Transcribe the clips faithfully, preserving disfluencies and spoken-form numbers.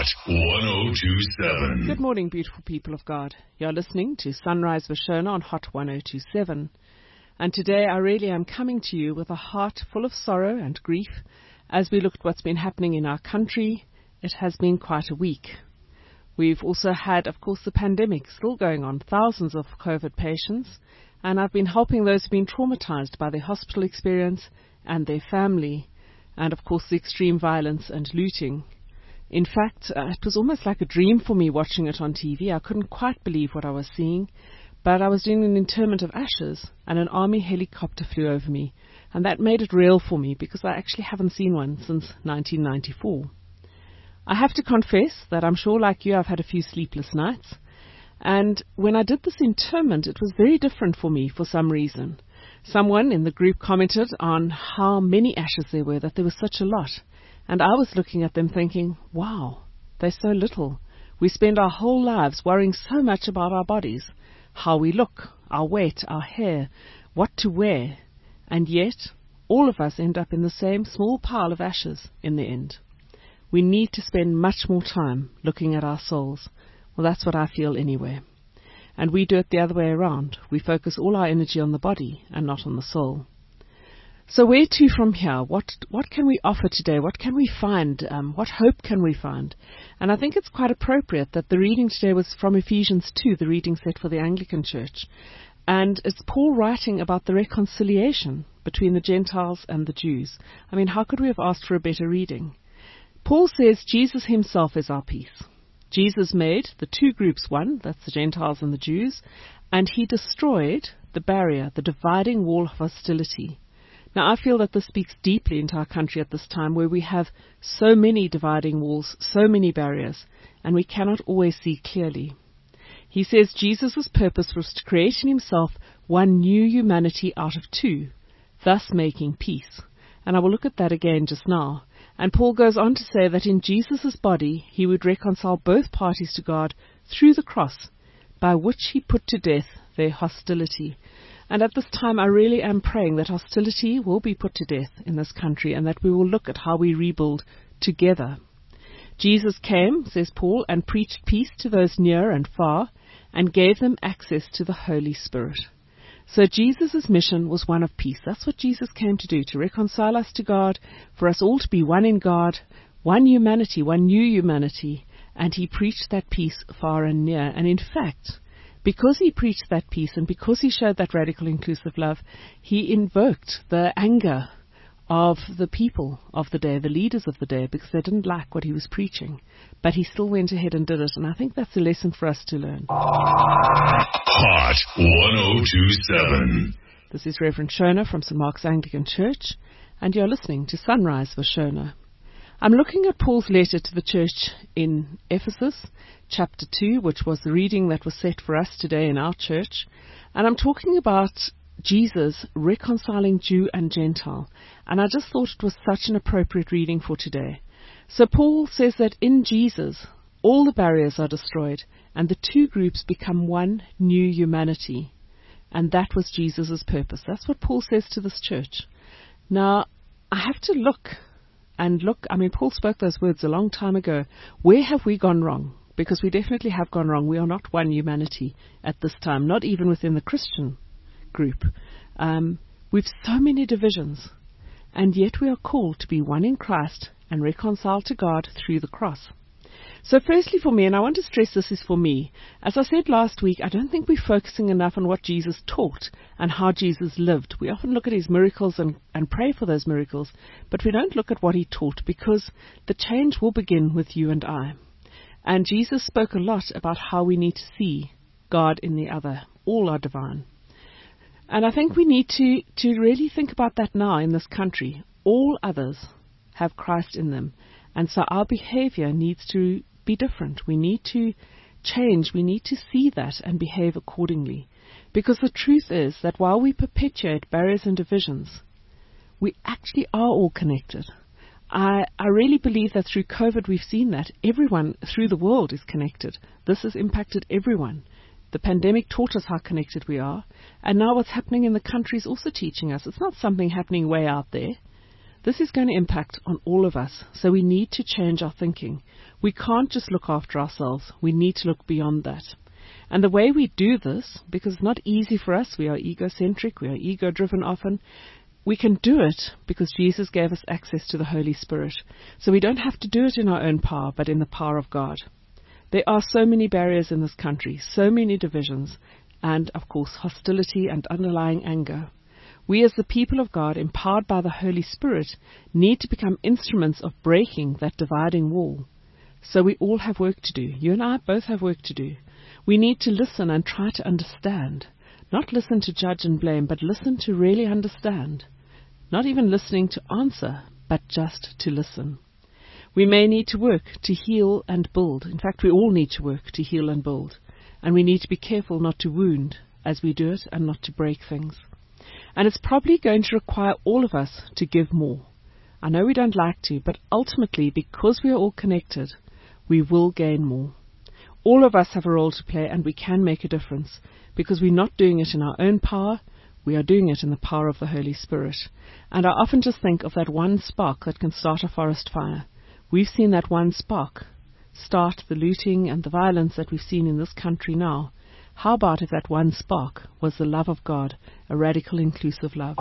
Hot one oh two seven. Good morning, beautiful people of God. You're listening to Sunrise Vashona on Hot one oh two seven. And today I really am coming to you with a heart full of sorrow and grief as we look at what's been happening in our country. It has been quite a week. We've also had, of course, the pandemic still going on, thousands of COVID patients, and I've been helping those who've been traumatized by their hospital experience and their family, and of course the extreme violence and looting. In fact, uh, it was almost like a dream for me watching it on T V. I couldn't quite believe what I was seeing, but I was doing an interment of ashes and an army helicopter flew over me, and that made it real for me because I actually haven't seen one since nineteen ninety-four. I have to confess that I'm sure like you I've had a few sleepless nights, and when I did this interment it was very different for me for some reason. Someone in the group commented on how many ashes there were, that there was such a lot. And I was looking at them thinking, wow, they're so little. We spend our whole lives worrying so much about our bodies, how we look, our weight, our hair, what to wear. And yet, all of us end up in the same small pile of ashes in the end. We need to spend much more time looking at our souls. Well, that's what I feel anyway. And we do it the other way around. We focus all our energy on the body and not on the soul. So where to from here? What what can we offer today? What can we find? Um, what hope can we find? And I think it's quite appropriate that the reading today was from Ephesians two, the reading set for the Anglican Church. And it's Paul writing about the reconciliation between the Gentiles and the Jews. I mean, how could we have asked for a better reading? Paul says Jesus himself is our peace. Jesus made the two groups one, that's the Gentiles and the Jews, and he destroyed the barrier, the dividing wall of hostility. Now, I feel that this speaks deeply into our country at this time where we have so many dividing walls, so many barriers, and we cannot always see clearly. He says Jesus' purpose was to create in himself one new humanity out of two, thus making peace. And I will look at that again just now. And Paul goes on to say that in Jesus' body he would reconcile both parties to God through the cross, by which he put to death their hostility. And at this time, I really am praying that hostility will be put to death in this country and that we will look at how we rebuild together. Jesus came, says Paul, and preached peace to those near and far and gave them access to the Holy Spirit. So Jesus' mission was one of peace. That's what Jesus came to do, to reconcile us to God, for us all to be one in God, one humanity, one new humanity. And he preached that peace far and near. And in fact, because he preached that peace and because he showed that radical inclusive love, he invoked the anger of the people of the day, the leaders of the day, because they didn't like what he was preaching. But he still went ahead and did it, and I think that's a lesson for us to learn. Hot one oh two seven. This is Reverend Shona from Saint Mark's Anglican Church, and you're listening to Sunrise Vashona. I'm looking at Paul's letter to the church in Ephesus, chapter two, which was the reading that was set for us today in our church. And I'm talking about Jesus reconciling Jew and Gentile. And I just thought it was such an appropriate reading for today. So Paul says that in Jesus, all the barriers are destroyed and the two groups become one new humanity. And that was Jesus' purpose. That's what Paul says to this church. Now, I have to look And look, I mean, Paul spoke those words a long time ago. Where have we gone wrong? Because we definitely have gone wrong. We are not one humanity at this time, not even within the Christian group. Um, we've so many divisions, and yet we are called to be one in Christ and reconciled to God through the cross. So firstly for me, and I want to stress this is for me, as I said last week, I don't think we're focusing enough on what Jesus taught and how Jesus lived. We often look at his miracles and, and pray for those miracles, but we don't look at what he taught, because the change will begin with you and I. And Jesus spoke a lot about how we need to see God in the other. All are divine. And I think we need to, to really think about that now in this country. All others have Christ in them. And so our behavior needs to be different. We need to change. We need to see that and behave accordingly. Because the truth is that while we perpetuate barriers and divisions, we actually are all connected. I, I really believe that through COVID we've seen that everyone through the world is connected. This has impacted everyone. The pandemic taught us how connected we are, and now what's happening in the country is also teaching us. It's not something happening way out there. This is going to impact on all of us, so we need to change our thinking. We can't just look after ourselves. We need to look beyond that. And the way we do this, because it's not easy for us, we are egocentric, we are ego-driven often, we can do it because Jesus gave us access to the Holy Spirit. So we don't have to do it in our own power, but in the power of God. There are so many barriers in this country, so many divisions, and, of course, hostility and underlying anger. We as the people of God, empowered by the Holy Spirit, need to become instruments of breaking that dividing wall. So we all have work to do. You and I both have work to do. We need to listen and try to understand. Not listen to judge and blame, but listen to really understand. Not even listening to answer, but just to listen. We may need to work to heal and build. In fact, we all need to work to heal and build. And we need to be careful not to wound as we do it and not to break things. And it's probably going to require all of us to give more. I know we don't like to, but ultimately, because we are all connected, we will gain more. All of us have a role to play, and we can make a difference, because we're not doing it in our own power, we are doing it in the power of the Holy Spirit. And I often just think of that one spark that can start a forest fire. We've seen that one spark start the looting and the violence that we've seen in this country now. How about if that one spark was the love of God, a radical, inclusive love?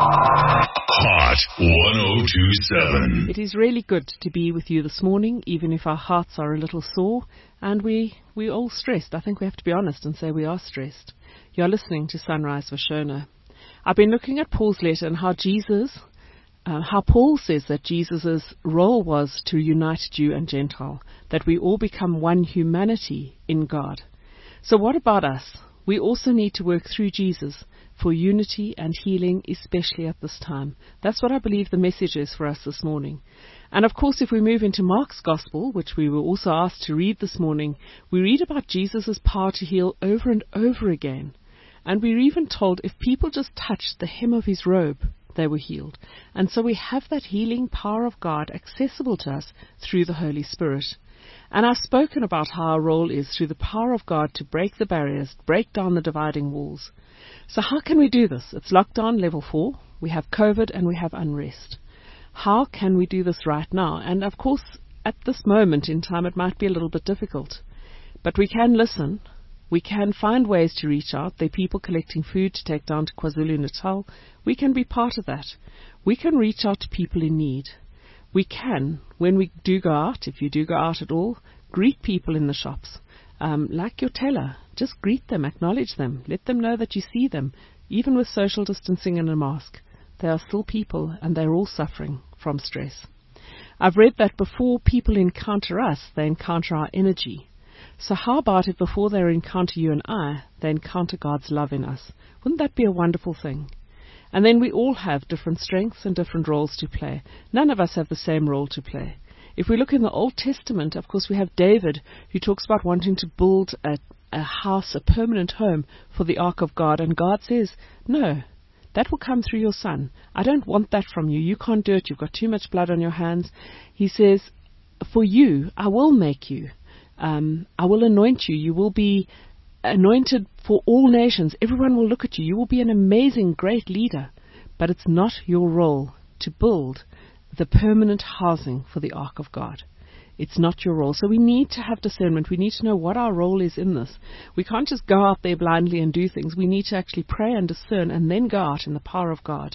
Hot one oh two seven. It is really good to be with you this morning, even if our hearts are a little sore and we, we're all stressed. I think we have to be honest and say we are stressed. You're listening to Sunrise with Shona. I've been looking at Paul's letter and how Jesus, uh, how Paul says that Jesus' role was to unite Jew and Gentile, that we all become one humanity in God. So what about us? We also need to work through Jesus for unity and healing, especially at this time. That's what I believe the message is for us this morning. And of course, if we move into Mark's Gospel, which we were also asked to read this morning, we read about Jesus' power to heal over and over again. And we're even told if people just touched the hem of his robe, they were healed. And so we have that healing power of God accessible to us through the Holy Spirit. And I've spoken about how our role is through the power of God to break the barriers, break down the dividing walls. So how can we do this? It's lockdown level four. We have COVID and we have unrest. How can we do this right now? And of course, at this moment in time, it might be a little bit difficult. But we can listen. We can find ways to reach out. There are people collecting food to take down to KwaZulu-Natal. We can be part of that. We can reach out to people in need. We can, when we do go out, if you do go out at all, greet people in the shops. Um, like your teller, just greet them, acknowledge them, let them know that you see them. Even with social distancing and a mask, they are still people and they're all suffering from stress. I've read that before people encounter us, they encounter our energy. So how about if before they encounter you and I, they encounter God's love in us? Wouldn't that be a wonderful thing? And then we all have different strengths and different roles to play. None of us have the same role to play. If we look in the Old Testament, of course, we have David, who talks about wanting to build a, a house, a permanent home for the Ark of God. And God says, no, that will come through your son. I don't want that from you. You can't do it. You've got too much blood on your hands. He says, for you, I will make you. Um, I will anoint you. You will be anointed for all nations. Everyone will look at you. You will be an amazing, great leader. But it's not your role to build the permanent housing for the Ark of God. It's not your role. So we need to have discernment. We need to know what our role is in this. We can't just go out there blindly and do things. We need to actually pray and discern and then go out in the power of God.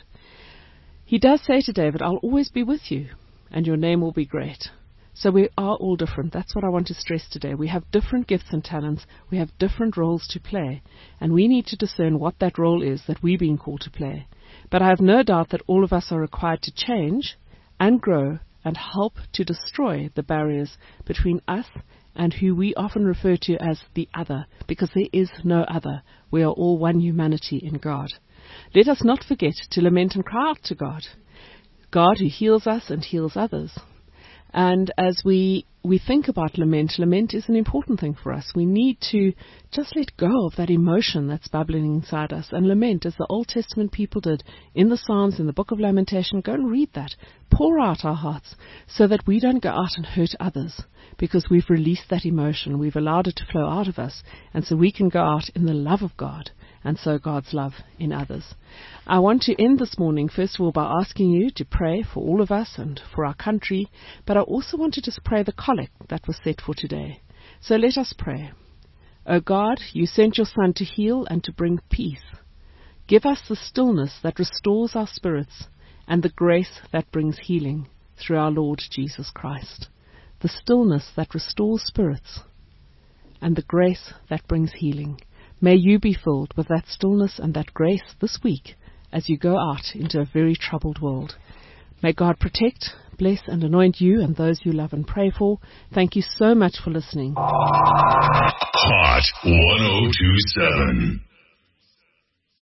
He does say to David, I'll always be with you and your name will be great. So we are all different. That's what I want to stress today. We have different gifts and talents. We have different roles to play. And we need to discern what that role is that we're being called to play. But I have no doubt that all of us are required to change and grow and help to destroy the barriers between us and who we often refer to as the other, because there is no other. We are all one humanity in God. Let us not forget to lament and cry out to God. God who heals us and heals others. And as we we think about lament, lament is an important thing for us. We need to just let go of that emotion that's bubbling inside us and lament as the Old Testament people did in the Psalms, in the book of Lamentation. Go and read that. Pour out our hearts so that we don't go out and hurt others because we've released that emotion. We've allowed it to flow out of us. And so we can go out in the love of God and sow God's love in others. I want to end this morning, first of all, by asking you to pray for all of us and for our country, but I also want to just pray the collect that was set for today. So let us pray. O God, you sent your Son to heal and to bring peace. Give us the stillness that restores our spirits and the grace that brings healing through our Lord Jesus Christ. The stillness that restores spirits and the grace that brings healing. May you be filled with that stillness and that grace this week as you go out into a very troubled world. May God protect, bless and anoint you and those you love and pray for. Thank you so much for listening. Hot one oh two seven.